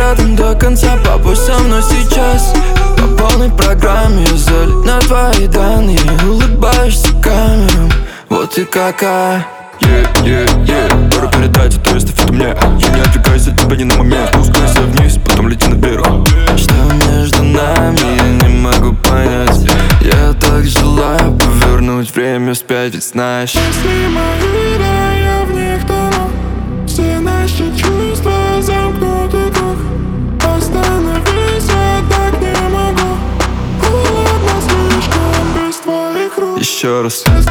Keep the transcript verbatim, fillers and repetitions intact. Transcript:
рядом до конца. Побудь со мной сейчас по полной программе. Я залит на твои данные, улыбаешься камерам. Вот ты какая. Yeah, yeah, yeah. Пора передать эту эстафету мне. Я не отвлекаюсь от тебя ни на момент. Спускайся вниз, потом лети наверх. Что между нами, я не могу понять. Я так желаю повернуть время вспять, ведь знаешь, если мои, да, я в них тону. Все наши чувства замкнуты круг. Остановись, я так не могу. Холодно слишком без твоих рук. еще раз.